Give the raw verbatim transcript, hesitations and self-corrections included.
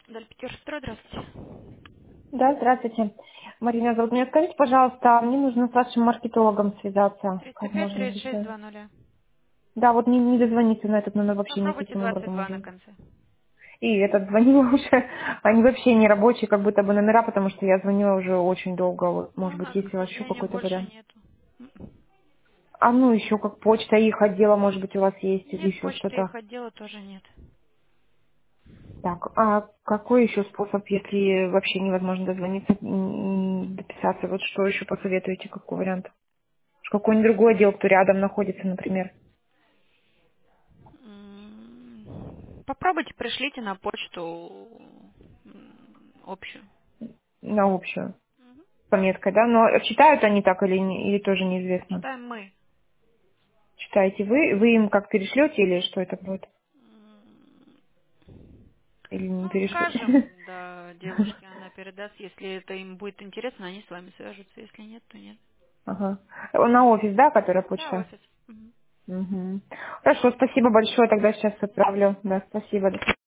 Дальпетерстрой, здравствуйте. Да, здравствуйте. Марина зовут меня. Скажите, пожалуйста, мне нужно с вашим маркетологом связаться. тридцать Как пять можно тридцать шесть быстро? двадцать. Да, вот не, не дозвониться на этот номер вообще Попробуйте никаким двадцать образом два на уже. конце. И этот звонила уже. Они вообще не рабочие, как будто бы номера, потому что я звонила уже очень долго. Вот, Но может у быть, нас, к есть у вас еще сожалению, какой-то больше вариант? нету. М-м. А ну еще как почта их отдела, может быть, у вас есть или Нет, еще почты их что-то. отдела тоже нет. Так, а какой еще способ, если вообще невозможно дозвониться, м, м, дописаться? Вот что еще посоветуете, какой вариант? Какой-нибудь другой отдел, кто рядом находится, например, М, Попробуйте, пришлите на почту м, общую. на общую, с пометкой, да? Но читают они так или, не, или тоже неизвестно? Читаем мы. Читаете вы? Вы им как перешлете или что это будет? М, Или не Ну, перешлете? скажем, да, девушке она передаст. Если это им будет интересно, они с вами свяжутся. Если нет, то нет. Ага. На офис, да, которая Да, почта? офис. Мгм. Угу. Хорошо, спасибо большое, тогда сейчас отправлю. Да, спасибо.